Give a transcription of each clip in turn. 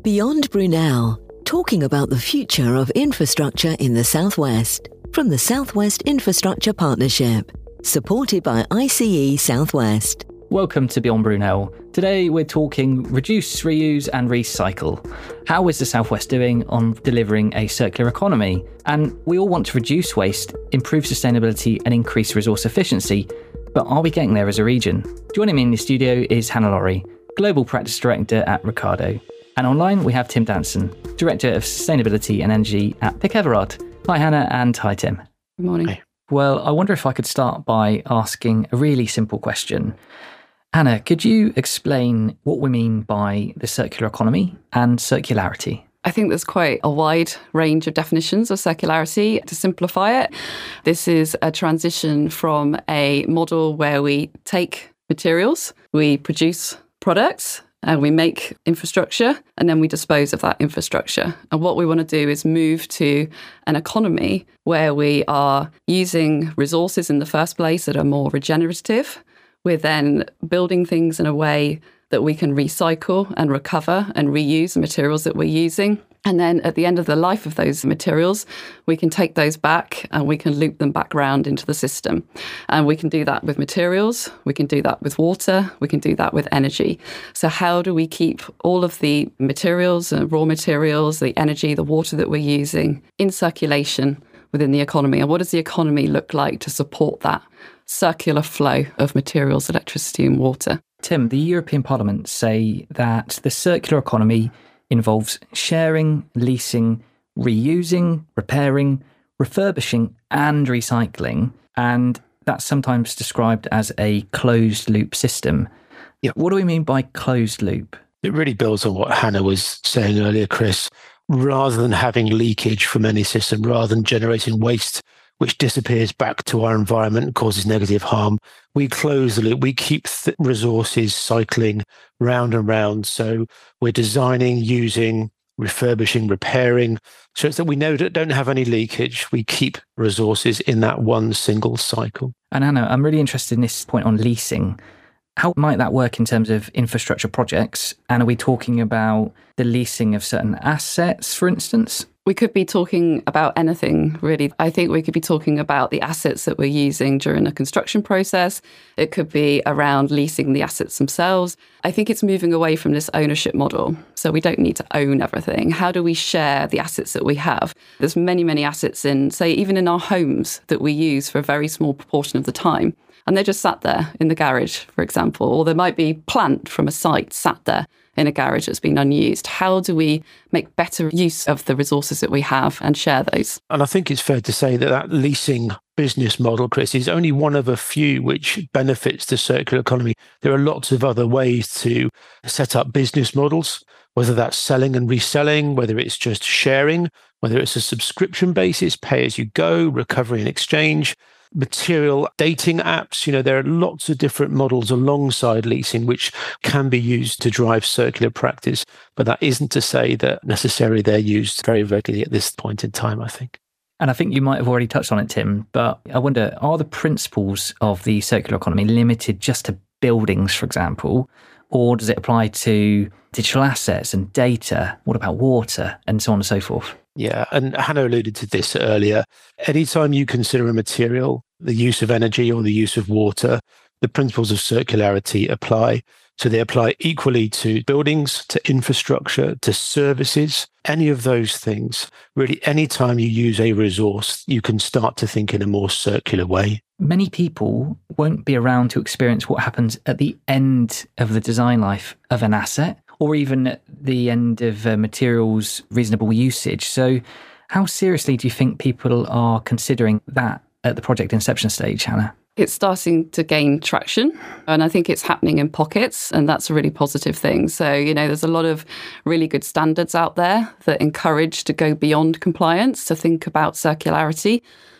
Beyond Brunel, talking about the future of infrastructure in the Southwest, from the Southwest Infrastructure Partnership, supported by ICE Southwest. Welcome to Beyond Brunel. Today we're talking reduce, reuse and recycle. How is the Southwest doing on delivering a circular economy? And we all want to reduce waste, improve sustainability and increase resource efficiency. But are we getting there as a region? Joining me in the studio is Hannah Laurie, Global Practice Director at Ricardo. And online we have Tim Danson, Director of Sustainability and Energy at Pick Everard. Hi Hannah and hi Tim. Good morning. Hi. Well, I wonder if I could start by asking a really simple question. Hannah, could you explain what we mean by the circular economy and circularity? I think there's quite a wide range of definitions of circularity. To simplify it, this is a transition from a model where we take materials, we produce products, and we make infrastructure, and then we dispose of that infrastructure. And what we want to do is move to an economy where we are using resources in the first place that are more regenerative. We're then building things in a way that we can recycle and recover and reuse the materials that we're using. And then at the end of the life of those materials, we can take those back and we can loop them back around into the system. And we can do that with materials, we can do that with water, we can do that with energy. So how do we keep all of the materials and raw materials, the energy, the water that we're using in circulation within the economy? And what does the economy look like to support that circular flow of materials, electricity and water? Tim, the European Parliament say that the circular economy involves sharing, leasing, reusing, repairing, refurbishing and recycling. And that's sometimes described as a closed loop system. Yeah. What do we mean by closed loop? It really builds on what Hannah was saying earlier, Chris. Rather than having leakage from any system, rather than generating waste which disappears back to our environment and causes negative harm, we close the loop. We keep resources cycling round and round. So we're designing, using, refurbishing, repairing, so it's that we know that don't have any leakage. We keep resources in that one single cycle. And Anna, I'm really interested in this point on leasing. How might that work in terms of infrastructure projects? And are we talking about the leasing of certain assets, for instance? We could be talking about anything, really. I think we could be talking about the assets that we're using during a construction process. It could be around leasing the assets themselves. I think it's moving away from this ownership model. So we don't need to own everything. How do we share the assets that we have? There's many, many assets in, say, even in our homes that we use for a very small proportion of the time. And they're just sat there in the garage, for example. Or there might be plant from a site sat there in a garage that's been unused. How do we make better use of the resources that we have and share those? And I think it's fair to say that that leasing business model, Chris, is only one of a few which benefits the circular economy. There are lots of other ways to set up business models, whether that's selling and reselling, whether it's just sharing, whether it's a subscription basis, pay as you go, recovery and exchange, material dating apps. There are lots of different models alongside leasing which can be used to drive circular practice. But that isn't to say that necessarily they're used very regularly at this point in time, I think. And I think you might have already touched on it, Tim, but I wonder, are the principles of the circular economy limited just to buildings, for example, or does it apply to digital assets and data? What about water and so on and so forth? Yeah, and Hannah alluded to this earlier. Anytime you consider a material, the use of energy or the use of water, the principles of circularity apply. So they apply equally to buildings, to infrastructure, to services, any of those things. Really, anytime you use a resource, you can start to think in a more circular way. Many people won't be around to experience what happens at the end of the design life of an asset, or even at the end of materials reasonable usage. So how seriously do you think people are considering that at the project inception stage, Hannah? It's starting to gain traction, and I think it's happening in pockets, and that's a really positive thing. So, there's a lot of really good standards out there that encourage to go beyond compliance, to think about circularity.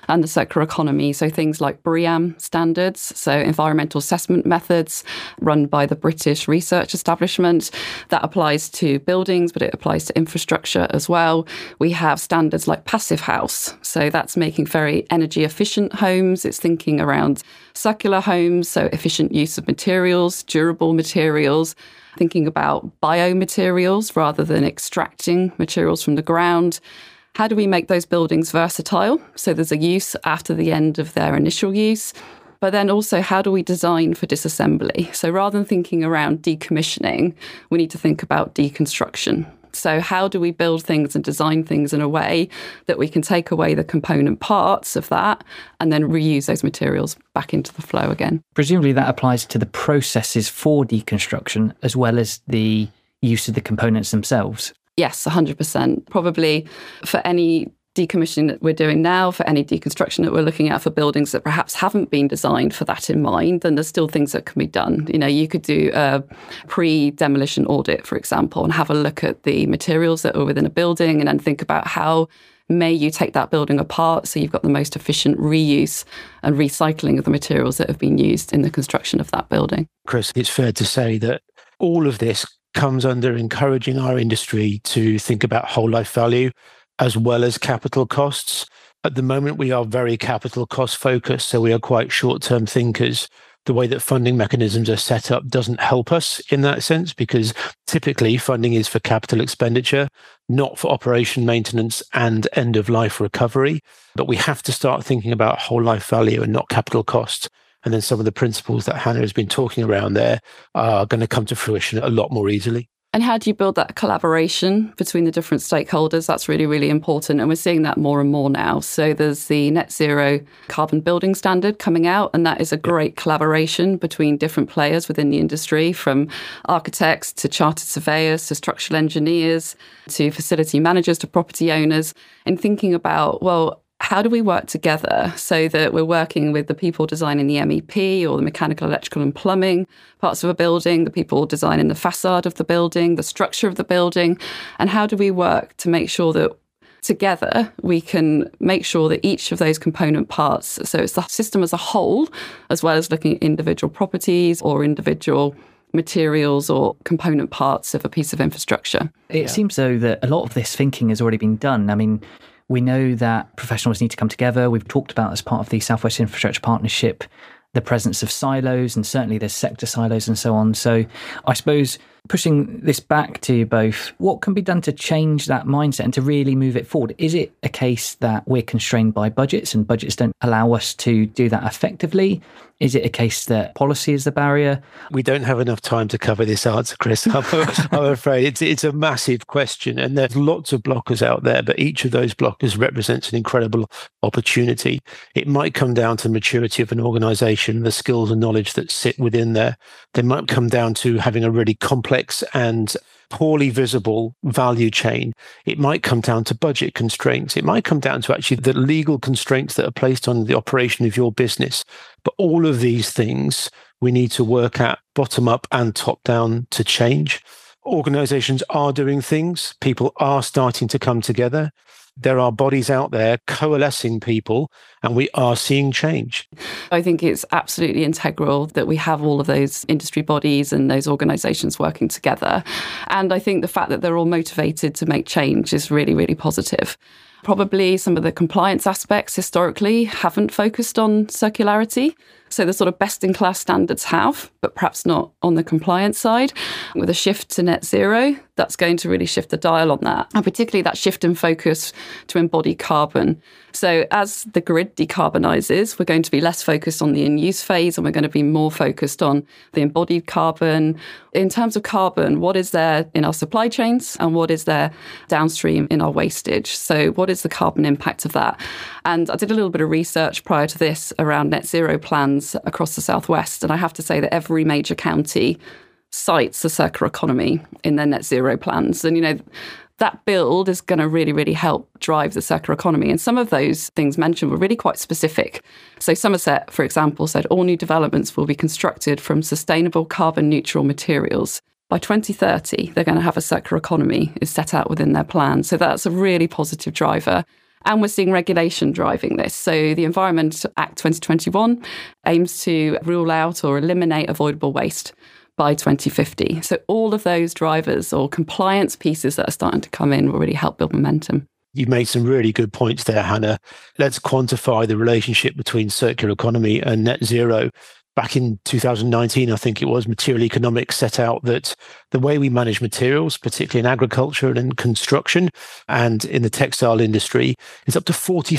and the circular economy. So things like BREEAM standards, so environmental assessment methods run by the British Research Establishment. That applies to buildings, but it applies to infrastructure as well. We have standards like Passive House. So that's making very energy efficient homes. It's thinking around circular homes, so efficient use of materials, durable materials, thinking about biomaterials rather than extracting materials from the ground. How do we make those buildings versatile? So there's a use after the end of their initial use. But then also, how do we design for disassembly? So rather than thinking around decommissioning, we need to think about deconstruction. So how do we build things and design things in a way that we can take away the component parts of that and then reuse those materials back into the flow again? Presumably that applies to the processes for deconstruction as well as the use of the components themselves. Yes, 100%. Probably for any decommissioning that we're doing now, for any deconstruction that we're looking at for buildings that perhaps haven't been designed for that in mind, then there's still things that can be done. You know, you could do a pre-demolition audit, for example, and have a look at the materials that are within a building and then think about how may you take that building apart so you've got the most efficient reuse and recycling of the materials that have been used in the construction of that building. Chris, it's fair to say that all of this comes under encouraging our industry to think about whole life value as well as capital costs. At the moment, we are very capital cost focused, so we are quite short-term thinkers. The way that funding mechanisms are set up doesn't help us in that sense, because typically funding is for capital expenditure, not for operation maintenance and end-of-life recovery. But we have to start thinking about whole life value and not capital cost. And then some of the principles that Hannah has been talking around there are going to come to fruition a lot more easily. And how do you build that collaboration between the different stakeholders? That's really, really important. And we're seeing that more and more now. So there's the Net Zero Carbon Building Standard coming out, and that is a great collaboration between different players within the industry, from architects to chartered surveyors to structural engineers to facility managers to property owners, in thinking about, well, how do we work together so that we're working with the people designing the MEP or the mechanical, electrical and plumbing parts of a building, the people designing the facade of the building, the structure of the building, and how do we work to make sure that together we can make sure that each of those component parts, so it's the system as a whole, as well as looking at individual properties or individual materials or component parts of a piece of infrastructure. It seems though that a lot of this thinking has already been done. I mean, we know that professionals need to come together. We've talked about, as part of the South West Infrastructure Partnership, the presence of silos, and certainly there's sector silos and so on. So I suppose pushing this back to both, what can be done to change that mindset and to really move it forward? Is it a case that we're constrained by budgets and budgets don't allow us to do that effectively? Is it a case that policy is the barrier? We don't have enough time to cover this answer, Chris. I'm afraid it's a massive question, and there's lots of blockers out there, but each of those blockers represents an incredible opportunity. It might come down to the maturity of an organization, the skills and knowledge that sit within there. They might come down to having a really complex and poorly visible value chain. It might come down to budget constraints. It might come down to actually the legal constraints that are placed on the operation of your business. But all of these things we need to work at bottom up and top down to change. Organizations are doing things. People are starting to come together. There are bodies out there coalescing people, and we are seeing change. I think it's absolutely integral that we have all of those industry bodies and those organisations working together. And I think the fact that they're all motivated to make change is really, really positive. Probably some of the compliance aspects historically haven't focused on circularity. So the sort of best-in-class standards have, but perhaps not on the compliance side. With a shift to net zero, that's going to really shift the dial on that, and particularly that shift in focus to embodied carbon. So as the grid decarbonises, we're going to be less focused on the in-use phase, and we're going to be more focused on the embodied carbon. In terms of carbon, what is there in our supply chains and what is there downstream in our wastage? So what is the carbon impact of that? And I did a little bit of research prior to this around net zero plans across the Southwest, and I have to say that every major county cites the circular economy in their net zero plans. And, you know, that build is going to really, really help drive the circular economy. And some of those things mentioned were really quite specific. So Somerset, for example, said all new developments will be constructed from sustainable carbon neutral materials. By 2030, they're going to have a circular economy is set out within their plan. So that's a really positive driver. And we're seeing regulation driving this. So the Environment Act 2021 aims to rule out or eliminate avoidable waste by 2050. So all of those drivers or compliance pieces that are starting to come in will really help build momentum. You made some really good points there, Hannah. Let's quantify the relationship between circular economy and net zero. Back in 2019, I think it was, Material Economics set out that the way we manage materials, particularly in agriculture and in construction and in the textile industry, is up to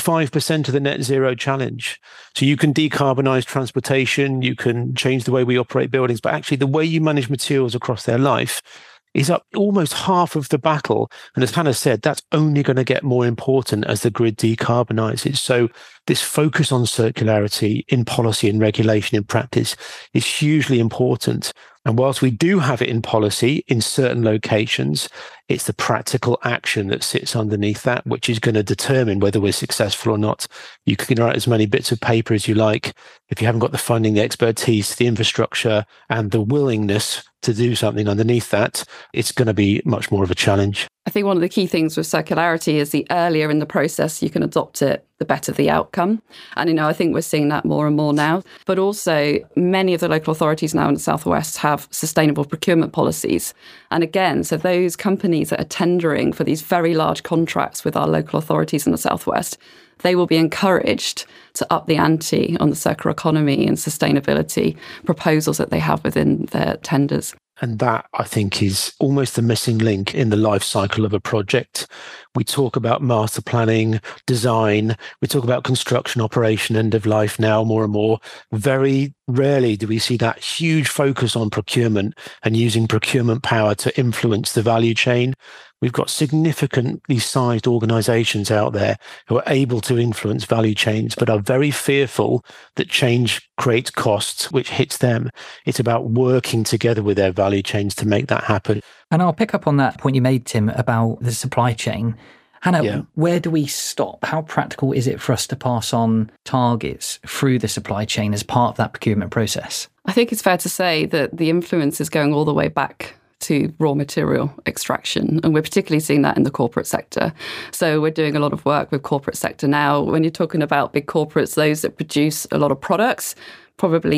45% of the net zero challenge. So you can decarbonize transportation, you can change the way we operate buildings, but actually the way you manage materials across their life is up almost half of the battle. And as Hannah said, that's only going to get more important as the grid decarbonizes. So this focus on circularity in policy and regulation in practice is hugely important. And whilst we do have it in policy in certain locations, it's the practical action that sits underneath that, which is going to determine whether we're successful or not. You can write as many bits of paper as you like. If you haven't got the funding, the expertise, the infrastructure, and the willingness to do something underneath that, it's going to be much more of a challenge. I think one of the key things with circularity is the earlier in the process you can adopt it, the better the outcome. And, I think we're seeing that more and more now. But also, many of the local authorities now in the South West have sustainable procurement policies. And again, so those companies that are tendering for these very large contracts with our local authorities in the South West, they will be encouraged to up the ante on the circular economy and sustainability proposals that they have within their tenders. And that, I think, is almost the missing link in the life cycle of a project. We talk about master planning, design, we talk about construction, operation, end of life now more and more. Very rarely do we see that huge focus on procurement and using procurement power to influence the value chain. We've got significantly sized organizations out there who are able to influence value chains, but are very fearful that change creates costs, which hits them. It's about working together with their value chains to make that happen. And I'll pick up on that point you made, Tim, about the supply chain. Hannah, Where do we stop? How practical is it for us to pass on targets through the supply chain as part of that procurement process? I think it's fair to say that the influence is going all the way back to raw material extraction. And we're particularly seeing that in the corporate sector. So we're doing a lot of work with corporate sector now. When you're talking about big corporates, those that produce a lot of products, probably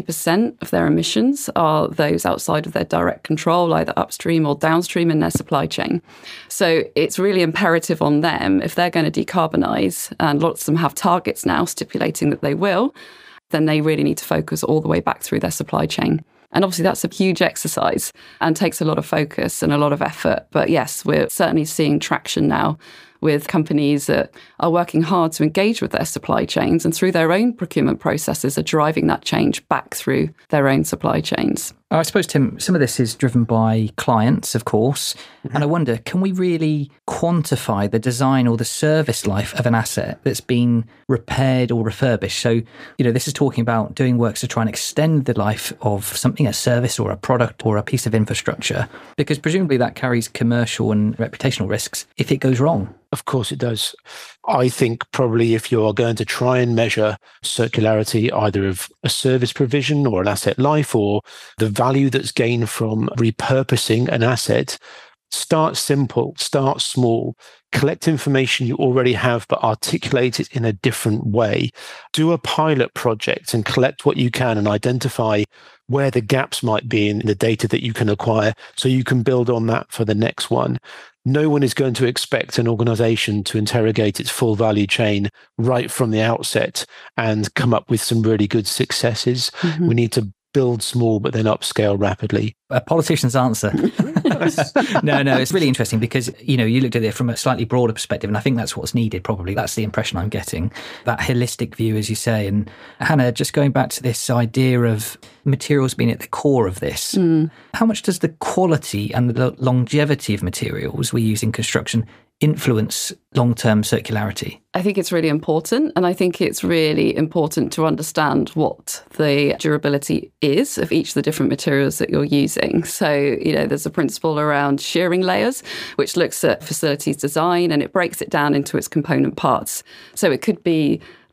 90% of their emissions are those outside of their direct control, either upstream or downstream in their supply chain. So it's really imperative on them, if they're going to decarbonise, and lots of them have targets now stipulating that they will, then they really need to focus all the way back through their supply chain. And obviously that's a huge exercise and takes a lot of focus and a lot of effort. But yes, we're certainly seeing traction now with companies that are working hard to engage with their supply chains and through their own procurement processes are driving that change back through their own supply chains. I suppose, Tim, some of this is driven by clients, of course. Mm-hmm. And I wonder, can we really quantify the design or the service life of an asset that's been repaired or refurbished? So, this is talking about doing works to try and extend the life of something, a service or a product or a piece of infrastructure, because presumably that carries commercial and reputational risks if it goes wrong. Of course it does. I think probably if you are going to try and measure circularity, either of a service provision or an asset life or the value that's gained from repurposing an asset, start simple, start small, collect information you already have, but articulate it in a different way. Do a pilot project and collect what you can and identify where the gaps might be in the data that you can acquire so you can build on that for the next one. No one is going to expect an organization to interrogate its full value chain right from the outset and come up with some really good successes. Mm-hmm. We need to build small, but then upscale rapidly. A politician's answer. No, it's really interesting because, you looked at it from a slightly broader perspective, and I think that's what's needed probably. That's the impression I'm getting, that holistic view, as you say. And Hannah, just going back to this idea of materials being at the core of this, how much does the quality and the longevity of materials we use in construction influence long-term circularity? I think it's really important. And I think it's really important to understand what the durability is of each of the different materials that you're using. So, there's a principle around shearing layers, which looks at facilities design and it breaks it down into its component parts. So it could be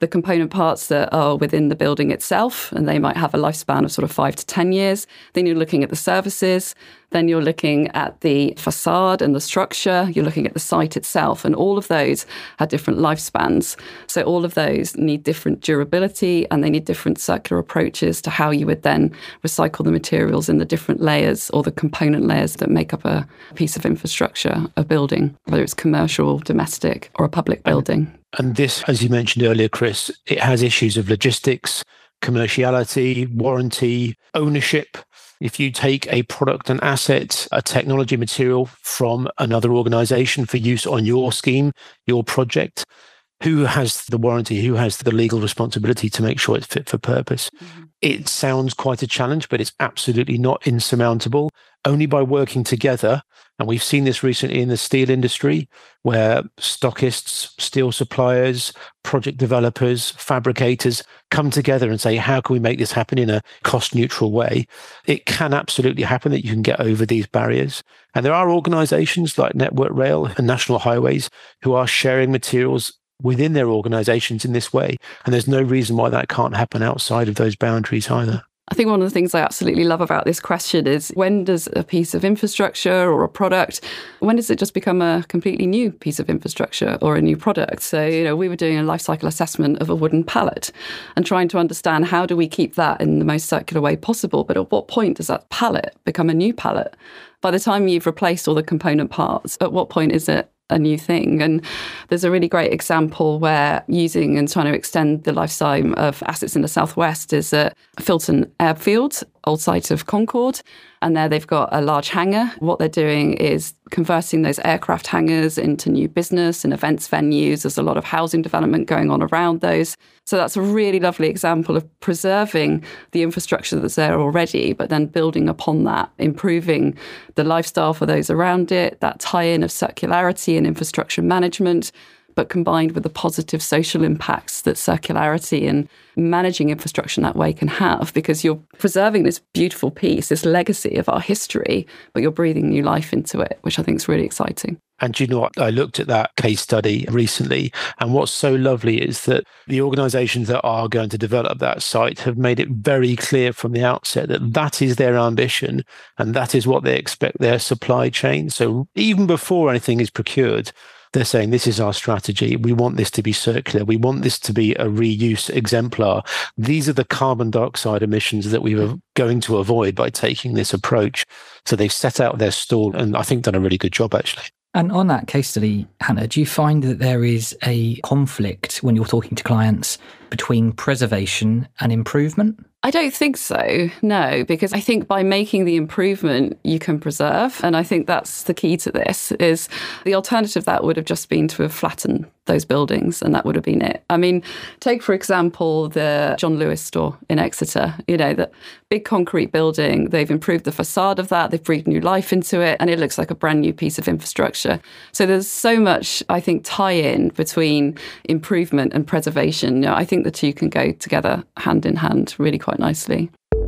the component parts that are within the building itself, and they might have a lifespan of sort of 5 to 10 years. Then you're looking at the services. Then you're looking at the facade and the structure. You're looking at the site itself. And all of those have different lifespans. So all of those need different durability, and they need different circular approaches to how you would then recycle the materials in the different layers or the component layers that make up a piece of infrastructure, a building, whether it's commercial, domestic, or a public building. And this, as you mentioned earlier, Chris, it has issues of logistics, commerciality, warranty, ownership. If you take a product, an asset, a technology material from another organization for use on your scheme, your project, who has the warranty, who has the legal responsibility to make sure it's fit for purpose? Mm-hmm. It sounds quite a challenge, but it's absolutely not insurmountable. Only by working together, and we've seen this recently in the steel industry, where stockists, steel suppliers, project developers, fabricators come together and say, how can we make this happen in a cost-neutral way? It can absolutely happen that you can get over these barriers. And there are organizations like Network Rail and National Highways who are sharing materials within their organizations in this way. And there's no reason why that can't happen outside of those boundaries either. I think one of the things I absolutely love about this question is, when does a piece of infrastructure or a product, when does it just become a completely new piece of infrastructure or a new product? So, we were doing a life cycle assessment of a wooden pallet and trying to understand, how do we keep that in the most circular way possible? But at what point does that pallet become a new pallet? By the time you've replaced all the component parts, at what point is it a new thing? And there's a really great example where using and trying to extend the lifetime of assets in the southwest is at Filton Airfield, old site of Concorde. And there they've got a large hangar. What they're doing is converting those aircraft hangars into new business and events venues. There's a lot of housing development going on around those. So that's a really lovely example of preserving the infrastructure that's there already, but then building upon that, improving the lifestyle for those around it, that tie-in of circularity and infrastructure management, but combined with the positive social impacts that circularity and managing infrastructure in that way can have, because you're preserving this beautiful piece, this legacy of our history, but you're breathing new life into it, which I think is really exciting. And you know what? I looked at that case study recently, and what's so lovely is that the organizations that are going to develop that site have made it very clear from the outset that that is their ambition and that is what they expect their supply chain. So even before anything is procured, they're saying, this is our strategy. We want this to be circular. We want this to be a reuse exemplar. These are the carbon dioxide emissions that we were going to avoid by taking this approach. So they've set out their stall and I think done a really good job, actually. And on that case study, Hannah, do you find that there is a conflict when you're talking to clients between preservation and improvement? I don't think so, no, because I think by making the improvement, you can preserve. And I think that's the key to this, is the alternative that would have just been to have flattened those buildings, and that would have been it. I mean, take, for example, the John Lewis store in Exeter, the big concrete building. They've improved the facade of that. They've breathed new life into it, and it looks like a brand new piece of infrastructure. So there's so much, I think, tie-in between improvement and preservation. I think the two can go together hand in hand really quite nicely.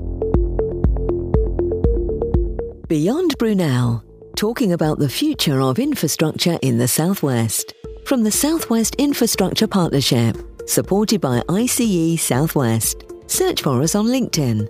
Beyond Brunel, talking about the future of infrastructure in the Southwest. From the Southwest Infrastructure Partnership, supported by ICE Southwest. Search for us on LinkedIn.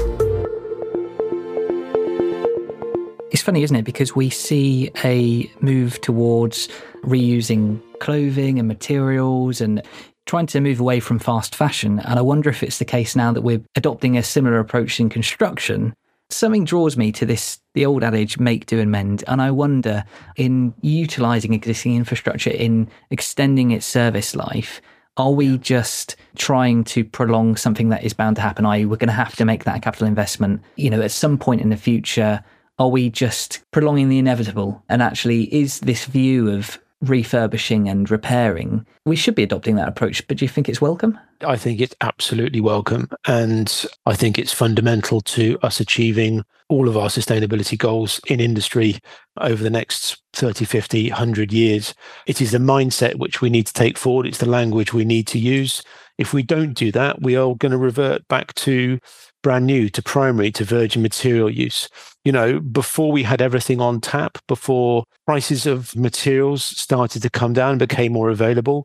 It's funny, isn't it? Because we see a move towards reusing clothing and materials and trying to move away from fast fashion. And I wonder if it's the case now that we're adopting a similar approach in construction. Something draws me to the old adage, make, do and mend. And I wonder, in utilising existing infrastructure, in extending its service life, are we just trying to prolong something that is bound to happen? I.e., we're going to have to make that capital investment, at some point in the future. Are we just prolonging the inevitable? And actually, is this view of refurbishing and repairing, we should be adopting that approach, but do you think it's welcome? I think it's absolutely welcome. And I think it's fundamental to us achieving all of our sustainability goals in industry over the next 30, 50, 100 years. It is the mindset which we need to take forward. It's the language we need to use. If we don't do that, we are going to revert back to brand new, to primary, to virgin material use. Before we had everything on tap, before prices of materials started to come down and became more available,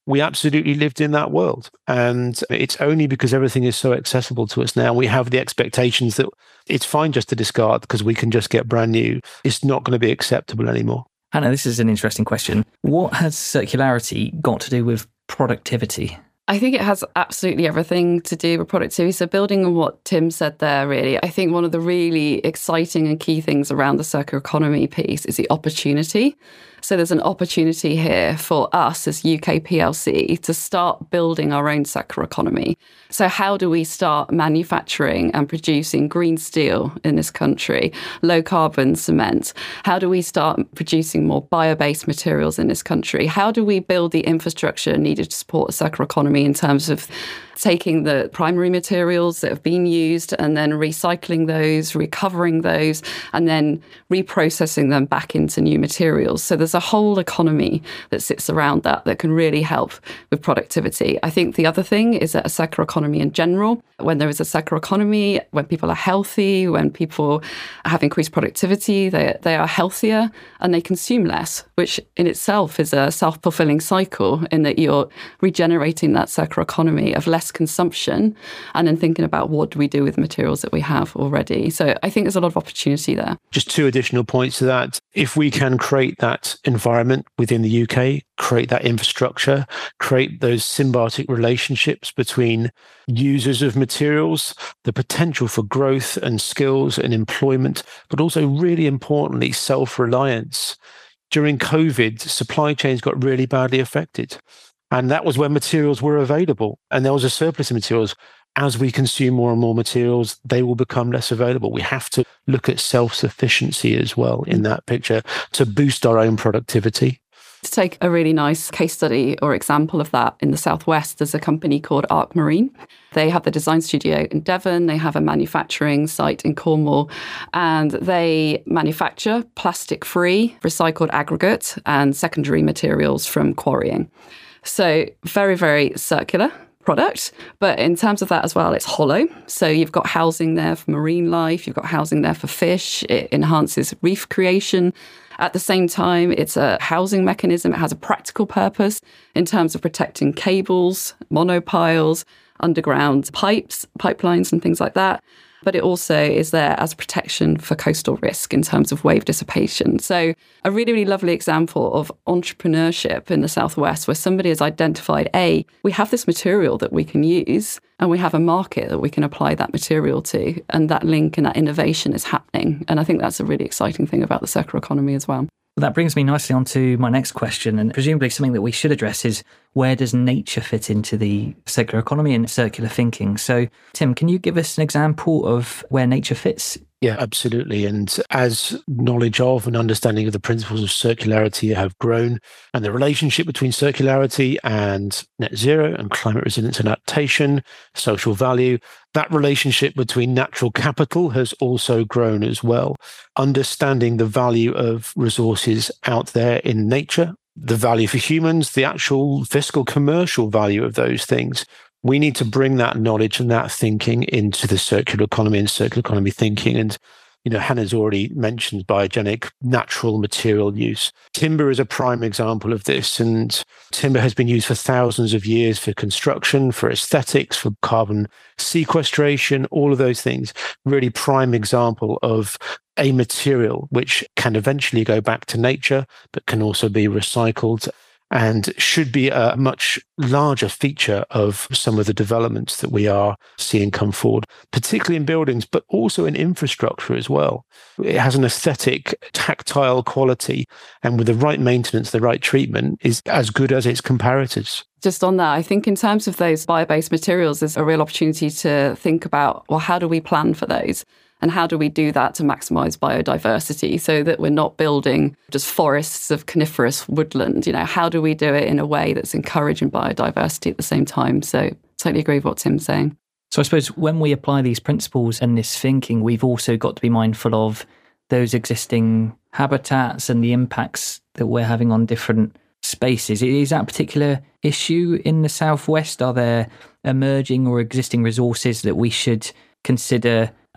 we absolutely lived in that world. And it's only because everything is so accessible to us now, we have the expectations that it's fine just to discard because we can just get brand new. It's not going to be acceptable anymore. Hannah, this is an interesting question. What has circularity got to do with productivity? I think it has absolutely everything to do with productivity. So building on what Tim said there, really, I think one of the really exciting and key things around the circular economy piece is the opportunity. So there's an opportunity here for us as UK PLC to start building our own circular economy. So how do we start manufacturing and producing green steel in this country, low carbon cement? How do we start producing more bio-based materials in this country? How do we build the infrastructure needed to support a circular economy in terms of taking the primary materials that have been used and then recycling those, recovering those, and then reprocessing them back into new materials? So there's a whole economy that sits around that can really help with productivity. I think the other thing is that a circular economy in general, when there is a circular economy, when people are healthy, when people have increased productivity, they are healthier and they consume less, which in itself is a self-fulfilling cycle in that you're regenerating that circular economy of less consumption and then thinking about what do we do with the materials that we have already. So I think there's a lot of opportunity there. Just two additional points to that. If we can create that environment within the UK, create that infrastructure, create those symbiotic relationships between users of materials, the potential for growth and skills and employment, but also really importantly, self-reliance. During COVID, supply chains got really badly affected. And that was when materials were available and there was a surplus of materials. As we consume more and more materials, they will become less available. We have to look at self-sufficiency as well in that picture to boost our own productivity. To take a really nice case study or example of that, in the Southwest, there's a company called Arc Marine. They have the design studio in Devon. They have a manufacturing site in Cornwall, and they manufacture plastic-free recycled aggregate and secondary materials from quarrying. So very, very circular product. But in terms of that as well, it's hollow. So you've got housing there for marine life. You've got housing there for fish. It enhances reef creation. At the same time, it's a housing mechanism. It has a practical purpose in terms of protecting cables, monopiles, underground pipes, pipelines and things like that. But it also is there as protection for coastal risk in terms of wave dissipation. So a really, really lovely example of entrepreneurship in the Southwest where somebody has identified, we have this material that we can use and we have a market that we can apply that material to. And that link and that innovation is happening. And I think that's a really exciting thing about the circular economy as well. That brings me nicely on to my next question, and presumably something that we should address is where does nature fit into the circular economy and circular thinking? So, Tim, can you give us an example of where nature fits? Yeah, absolutely. And as knowledge of and understanding of the principles of circularity have grown, and the relationship between circularity and net zero and climate resilience and adaptation, social value, that relationship between natural capital has also grown as well. Understanding the value of resources out there in nature, the value for humans, the actual fiscal commercial value of those things. We need to bring that knowledge and that thinking into the circular economy and circular economy thinking. And, Hannah's already mentioned biogenic natural material use. Timber is a prime example of this. And timber has been used for thousands of years for construction, for aesthetics, for carbon sequestration, all of those things. Really prime example of a material which can eventually go back to nature, but can also be recycled and should be a much larger feature of some of the developments that we are seeing come forward, particularly in buildings, but also in infrastructure as well. It has an aesthetic, tactile quality, and with the right maintenance, the right treatment, is as good as its comparators. Just on that, I think in terms of those bio-based materials, there's a real opportunity to think about, well, how do we plan for those? And how do we do that to maximise biodiversity so that we're not building just forests of coniferous woodland? How do we do it in a way that's encouraging biodiversity at the same time? So totally agree with what Tim's saying. So I suppose when we apply these principles and this thinking, we've also got to be mindful of those existing habitats and the impacts that we're having on different spaces. Is that a particular issue in the Southwest? Are there emerging or existing resources that we should consider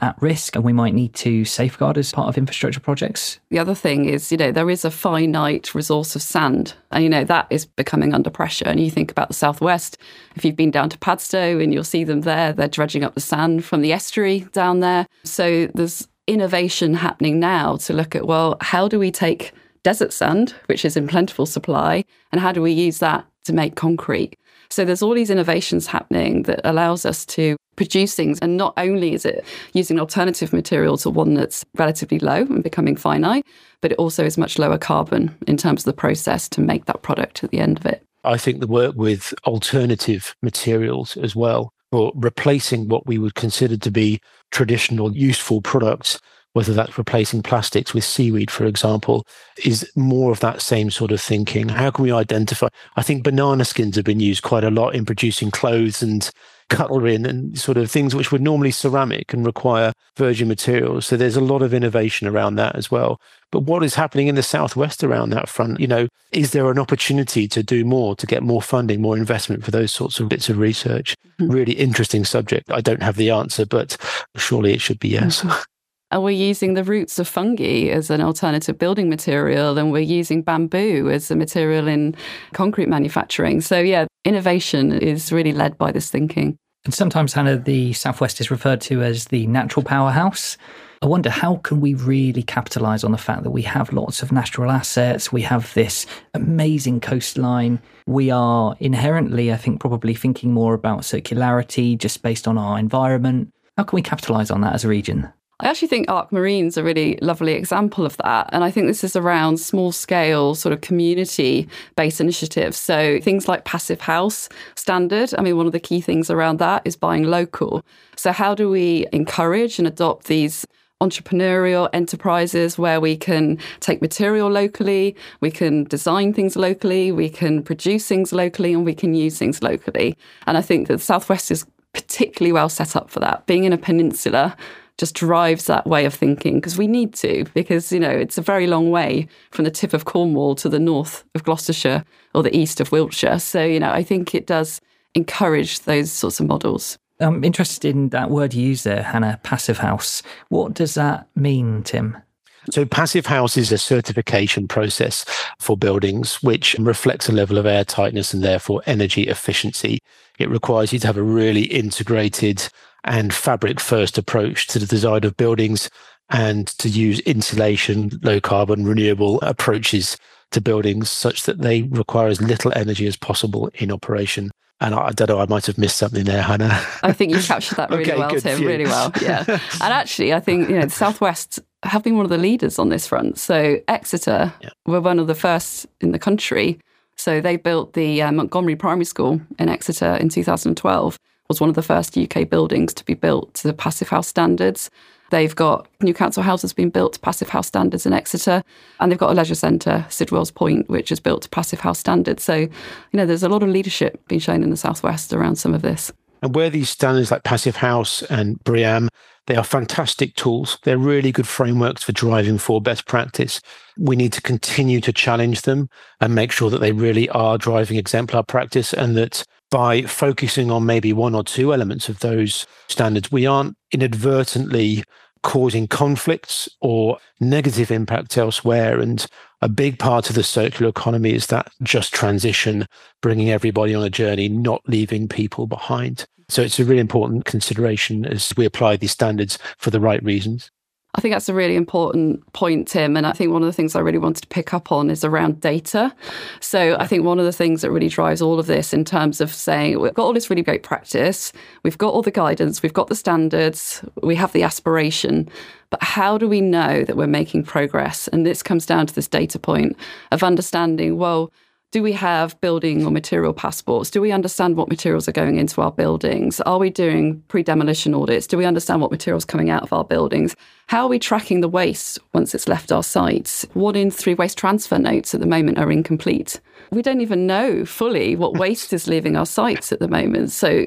at risk and we might need to safeguard as part of infrastructure projects? The other thing is, there is a finite resource of sand, and, that is becoming under pressure. And you think about the southwest, if you've been down to Padstow and you'll see them there, they're dredging up the sand from the estuary down there. So there's innovation happening now to look at, well, how do we take desert sand, which is in plentiful supply, and how do we use that to make concrete? So there's all these innovations happening that allows us to produce things. And not only is it using alternative material to one that's relatively low and becoming finite, but it also is much lower carbon in terms of the process to make that product at the end of it. I think the work with alternative materials as well, or replacing what we would consider to be traditional useful products, whether that's replacing plastics with seaweed, for example, is more of that same sort of thinking. How can we identify? I think banana skins have been used quite a lot in producing clothes and cutlery and sort of things which would normally ceramic and require virgin materials. So there's a lot of innovation around that as well. But what is happening in the southwest around that front? Is there an opportunity to do more, to get more funding, more investment for those sorts of bits of research? Really interesting subject. I don't have the answer, but surely it should be yes. And we're using the roots of fungi as an alternative building material, and we're using bamboo as a material in concrete manufacturing. So, innovation is really led by this thinking. And sometimes, Hannah, the Southwest is referred to as the natural powerhouse. I wonder, how can we really capitalise on the fact that we have lots of natural assets? We have this amazing coastline. We are inherently, I think, probably thinking more about circularity just based on our environment. How can we capitalise on that as a region? I actually think Arc Marine's a really lovely example of that. And I think this is around small scale sort of community-based initiatives. So things like Passive House standard. I mean, one of the key things around that is buying local. So how do we encourage and adopt these entrepreneurial enterprises where we can take material locally, we can design things locally, we can produce things locally, and we can use things locally? And I think that the Southwest is particularly well set up for that. Being in a peninsula just drives that way of thinking, because we need to, because, it's a very long way from the tip of Cornwall to the north of Gloucestershire or the east of Wiltshire. So, I think it does encourage those sorts of models. I'm interested in that word you used there, Hannah, Passive House. What does that mean, Tim? So Passive House is a certification process for buildings which reflects a level of air tightness and therefore energy efficiency. It requires you to have a really integrated and fabric-first approach to the design of buildings and to use insulation, low-carbon, renewable approaches to buildings such that they require as little energy as possible in operation. And I don't know, I might have missed something there, Hannah. I think you captured that really well, Tim, really well. Yeah. And actually, I think, the Southwest have been one of the leaders on this front. So Exeter were one of the first in the country. So they built the Montgomery Primary School in Exeter in 2012. Was one of the first UK buildings to be built to the Passive House standards. They've got new council houses being built to Passive House standards in Exeter, and they've got a leisure centre, Sidwell's Point, which is built to Passive House standards. So, there's a lot of leadership being shown in the Southwest around some of this. And where these standards like Passive House and BREEAM, they are fantastic tools. They're really good frameworks for driving for best practice. We need to continue to challenge them and make sure that they really are driving exemplar practice, and that by focusing on maybe one or two elements of those standards, we aren't inadvertently causing conflicts or negative impact elsewhere. And a big part of the circular economy is that just transition, bringing everybody on a journey, not leaving people behind. So it's a really important consideration as we apply these standards for the right reasons. I think that's a really important point, Tim. And I think one of the things I really wanted to pick up on is around data. So I think one of the things that really drives all of this in terms of saying we've got all this really great practice, we've got all the guidance, we've got the standards, we have the aspiration, but how do we know that we're making progress? And this comes down to this data point of understanding, well, do we have building or material passports? Do we understand what materials are going into our buildings? Are we doing pre-demolition audits? Do we understand what materials are coming out of our buildings? How are we tracking the waste once it's left our sites? 1 in 3 waste transfer notes at the moment are incomplete. We don't even know fully what waste is leaving our sites at the moment. So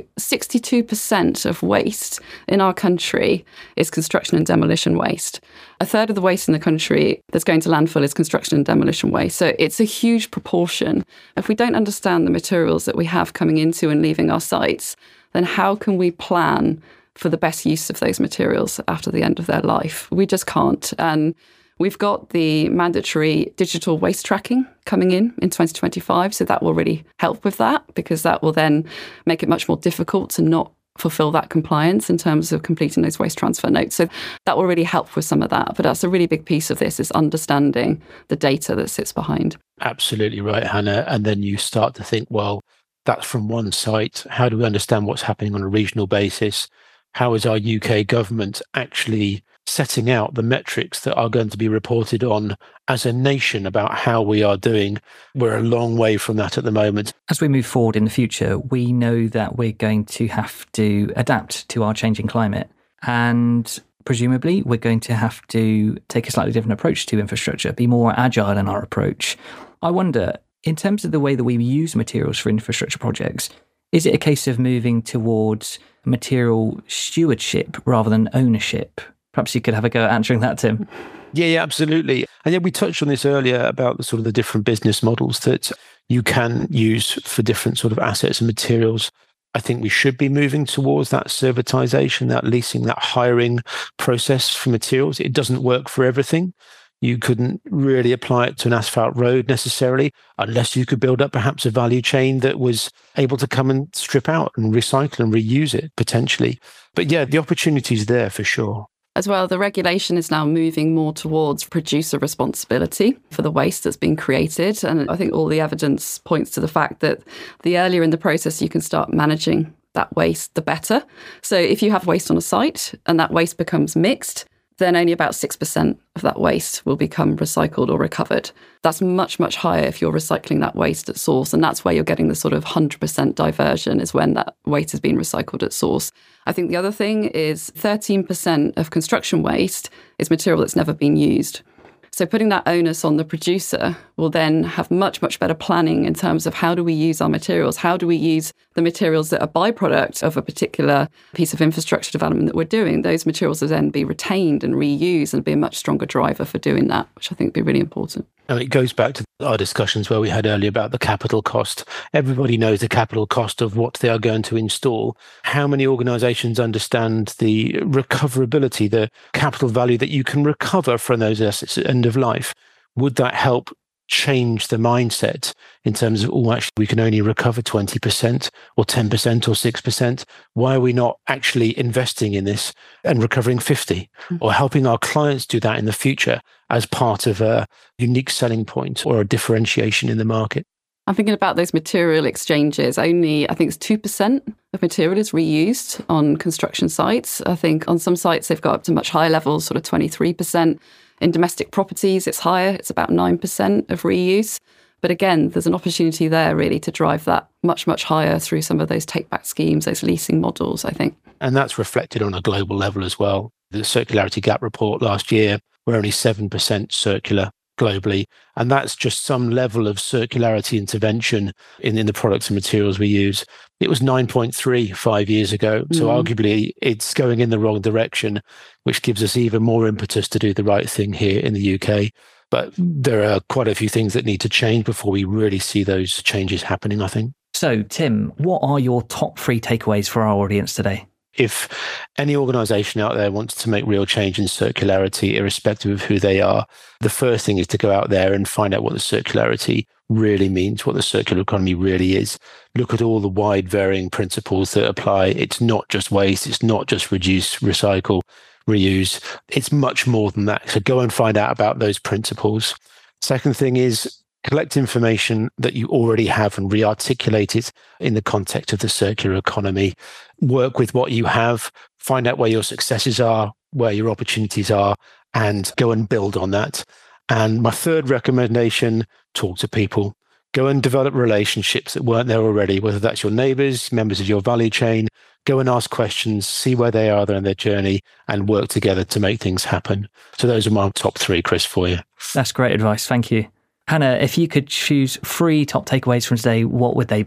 62% of waste in our country is construction and demolition waste. A third of the waste in the country that's going to landfill is construction and demolition waste. So it's a huge proportion. If we don't understand the materials that we have coming into and leaving our sites, then how can we plan for the best use of those materials after the end of their life. We just can't. And we've got the mandatory digital waste tracking coming in 2025. So that will really help with that, because that will then make it much more difficult to not fulfill that compliance in terms of completing those waste transfer notes. So that will really help with some of that. But that's a really big piece of this, is understanding the data that sits behind. Absolutely right, Hannah. And then you start to think, well, that's from one site. How do we understand what's happening on a regional basis? How is our UK government actually setting out the metrics that are going to be reported on as a nation about how we are doing? We're a long way from that at the moment. As we move forward in the future, we know that we're going to have to adapt to our changing climate. And presumably, we're going to have to take a slightly different approach to infrastructure, be more agile in our approach. I wonder, in terms of the way that we use materials for infrastructure projects, is it a case of moving towards material stewardship rather than ownership? Perhaps you could have a go at answering that, Tim. Yeah, absolutely. And yeah, we touched on this earlier about the sort of the different business models that you can use for different sort of assets and materials. I think we should be moving towards that servitization, that leasing, that hiring process for materials. It doesn't work for everything. You couldn't really apply it to an asphalt road necessarily, unless you could build up perhaps a value chain that was able to come and strip out and recycle and reuse it potentially. But yeah, the opportunity is there for sure. As well, the regulation is now moving more towards producer responsibility for the waste that's been created. And I think all the evidence points to the fact that the earlier in the process you can start managing that waste, the better. So if you have waste on a site and that waste becomes mixed, then only about 6% of that waste will become recycled or recovered. That's much, much higher if you're recycling that waste at source. And that's where you're getting the sort of 100% diversion, is when that waste has been recycled at source. I think the other thing is 13% of construction waste is material that's never been used. So putting that onus on the producer will then have much, much better planning in terms of how do we use our materials? How do we use the materials that are byproduct of a particular piece of infrastructure development that we're doing? Those materials will then be retained and reused and be a much stronger driver for doing that, which I think would be really important. And it goes back to our discussions where we had earlier about the capital cost. Everybody knows the capital cost of what they are going to install. How many organizations understand the recoverability, the capital value that you can recover from those assets at end of life? Would that help change the mindset in terms of, oh, actually, we can only recover 20% or 10% or 6%. Why are we not actually investing in this and recovering 50 or helping our clients do that in the future as part of a unique selling point or a differentiation in the market? I'm thinking about those material exchanges. Only, I think it's 2% of material is reused on construction sites. I think on some sites, they've got up to much higher levels, sort of 23%. In domestic properties, it's higher. It's about 9% of reuse. But again, there's an opportunity there really to drive that much, much higher through some of those take-back schemes, those leasing models, I think. And that's reflected on a global level as well. The Circularity Gap report last year, we're only 7% circular globally. And that's just some level of circularity intervention in the products and materials we use. It was 9.3 5 years ago. So arguably it's going in the wrong direction, which gives us even more impetus to do the right thing here in the UK. But there are quite a few things that need to change before we really see those changes happening, I think. So, Tim, what are your top 3 takeaways for our audience today? If any organisation out there wants to make real change in circularity, irrespective of who they are, the first thing is to go out there and find out what the circularity really means, what the circular economy really is. Look at all the wide varying principles that apply. It's not just waste. It's not just reduce, recycle, reuse. It's much more than that. So go and find out about those principles. Second thing is collect information that you already have and re-articulate it in the context of the circular economy. Work with what you have, find out where your successes are, where your opportunities are, and go and build on that. And my third recommendation, talk to people. Go and develop relationships that weren't there already, whether that's your neighbors, members of your value chain. Go and ask questions, see where they are in their journey, and work together to make things happen. So those are my top 3, Chris, for you. That's great advice. Thank you. Hannah, if you could choose 3 top takeaways from today, what would they be?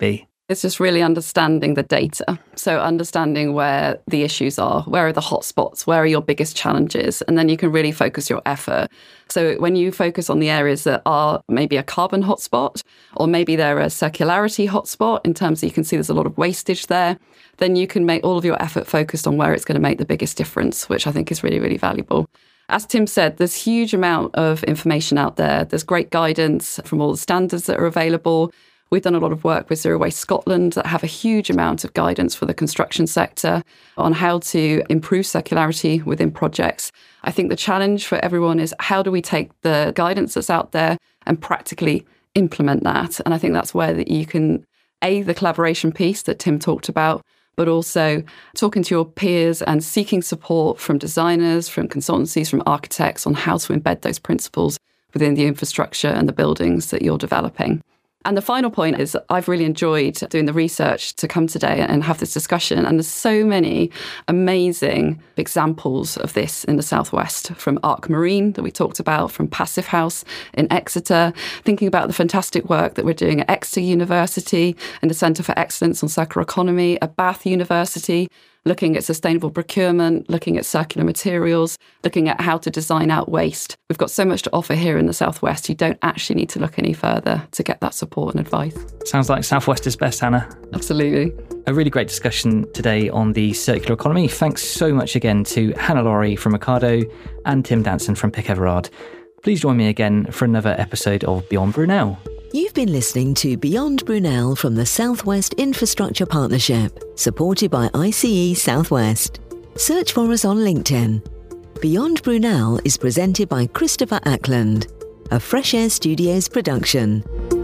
It's just really understanding the data. So understanding where the issues are, where are the hotspots, where are your biggest challenges, and then you can really focus your effort. So when you focus on the areas that are maybe a carbon hotspot, or maybe they're a circularity hotspot in terms of you can see there's a lot of wastage there, then you can make all of your effort focused on where it's going to make the biggest difference, which I think is really, really valuable. As Tim said, there's a huge amount of information out there. There's great guidance from all the standards that are available. We've done a lot of work with Zero Waste Scotland that have a huge amount of guidance for the construction sector on how to improve circularity within projects. I think the challenge for everyone is how do we take the guidance that's out there and practically implement that? And I think that's where that you can, the collaboration piece that Tim talked about, but also talking to your peers and seeking support from designers, from consultancies, from architects on how to embed those principles within the infrastructure and the buildings that you're developing. And the final point is I've really enjoyed doing the research to come today and have this discussion. And there's so many amazing examples of this in the Southwest, from Arc Marine that we talked about, from Passive House in Exeter, thinking about the fantastic work that we're doing at Exeter University and the Centre for Excellence on Circular Economy, at Bath University, looking at sustainable procurement, looking at circular materials, looking at how to design out waste. We've got so much to offer here in the Southwest. You don't actually need to look any further to get that support and advice. Sounds like Southwest is best, Hannah. Absolutely. A really great discussion today on the circular economy. Thanks so much again to Hannah Laurie from Ocado and Tim Danson from Pick Everard. Please join me again for another episode of Beyond Brunel. You've been listening to Beyond Brunel from the Southwest Infrastructure Partnership, supported by ICE Southwest. Search for us on LinkedIn. Beyond Brunel is presented by Christopher Ackland, a Fresh Air Studios production.